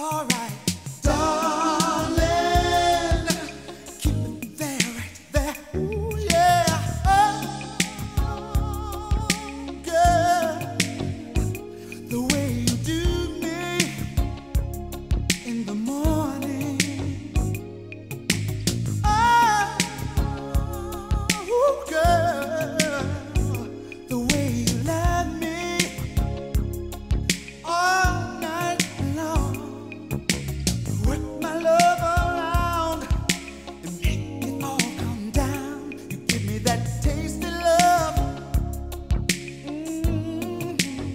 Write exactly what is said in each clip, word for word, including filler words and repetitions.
alright. Darling, keep it there, right there. Ooh, yeah. Oh, girl, the way you do me in the morning. Oh, girl, the way you love me all night long. Work my love around and make it all come down. You give me that tasty love. Mm-hmm.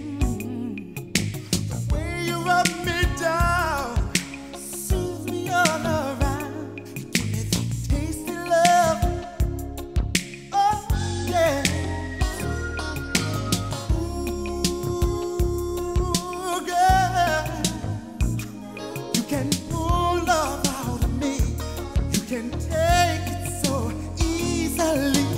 The way you rub me down, soothe me all around. You give me that tasty love. Oh, yeah. Ooh, girl, you can pull love out of me. You can take it so easily.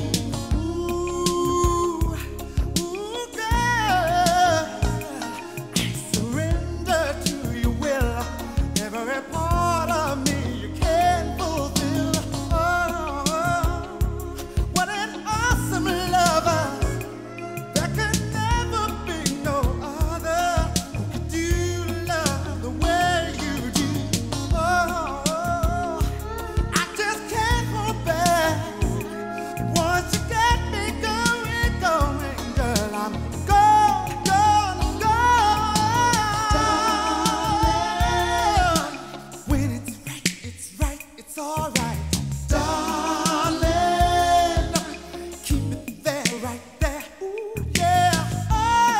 Ooh, ooh, girl, I surrender to your will. Every part of me you can fulfill. Oh, what an awesome lover. There can never be no other who could do love the way you do. Oh, I just can't hold back. Once you get me going, going, girl, I'm gone, gone, gone. When it's right, it's right, it's alright. Darling, keep it there, right there. Ooh, yeah.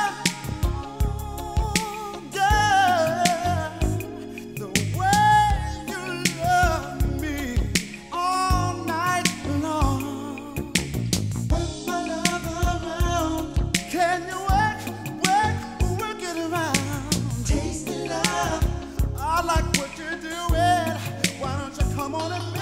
Oh, girl, the way you love me all night long. Work my love around. Can you work, work, work it around? Tasty love. I like what you're doing. Why don't you come on and